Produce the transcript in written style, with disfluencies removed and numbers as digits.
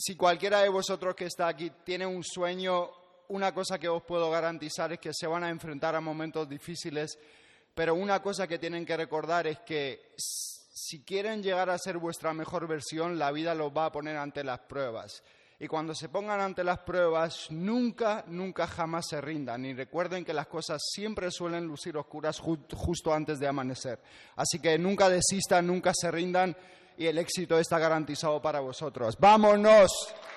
si cualquiera de vosotros que está aquí tiene un sueño, una cosa que os puedo garantizar es que se van a enfrentar a momentos difíciles, pero una cosa que tienen que recordar es que si quieren llegar a ser vuestra mejor versión, la vida los va a poner ante las pruebas. Y cuando se pongan ante las pruebas, nunca, nunca jamás se rindan. Y recuerden que las cosas siempre suelen lucir oscuras justo antes de amanecer. Así que nunca desistan, nunca se rindan y el éxito está garantizado para vosotros. ¡Vámonos!